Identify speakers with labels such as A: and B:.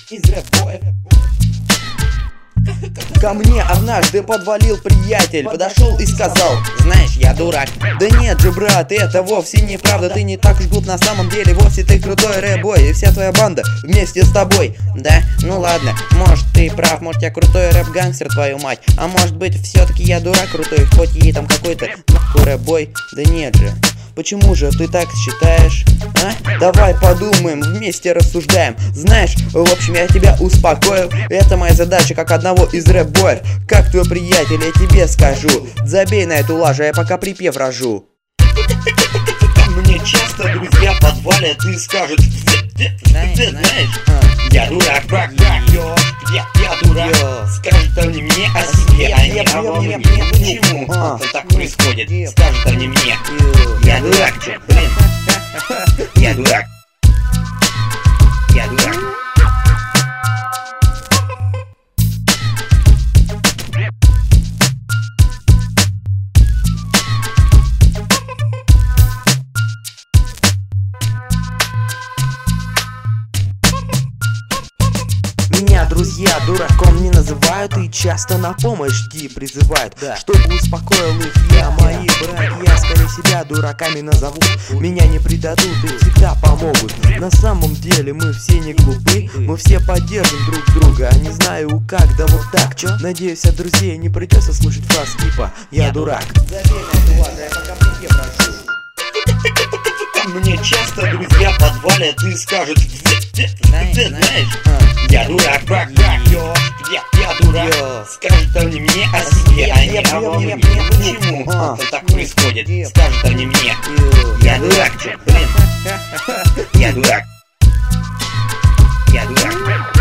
A: из рэп-боя. Ко мне однажды подвалил приятель, подошел и сказал: знаешь, я дурак. Да нет же, брат, это вовсе неправда. Ты не так уж глуп на самом деле. Вовсе ты крутой рэп-бой, и вся твоя банда вместе с тобой. Да, ну ладно, может ты прав, может я крутой рэп-гангстер, твою мать. А может быть все-таки я дурак крутой, хоть и там какой-то нахуй рэп-бой. Да нет же. Почему же ты так считаешь? А? Давай подумаем, вместе рассуждаем. Знаешь, в общем, я тебя успокою. Это моя задача, как одного из рэп-боев. Как твой приятель, я тебе скажу. Забей на эту лажу, я пока припев рожу.
B: Мне часто друзья подвалят и скажут: знаешь, я дурак, я дурак. Скажут они мне о себе, а не обо мне. Почему это так происходит? Скажут они мне: я дурак, блин. Я дурак. Я дурак.
A: Меня друзья дураком не называют и часто на помощь призывают, чтобы успокоил их я. Мои братья скорее себя дураками назовут. Меня не предадут и всегда помогут. На самом деле мы все не глупы, мы все поддержим друг друга. Не знаю как, да вот так. Надеюсь, от друзей не придется слушать фраз типа «я дурак».
B: Мне часто друзья подвалят и скажут: знаешь, я дурак, я дурак. Скажут они мне о себе, а не обо мне. Почему это так происходит? Скажут они мне: я дурак, блин. Я дурак. Я дурак.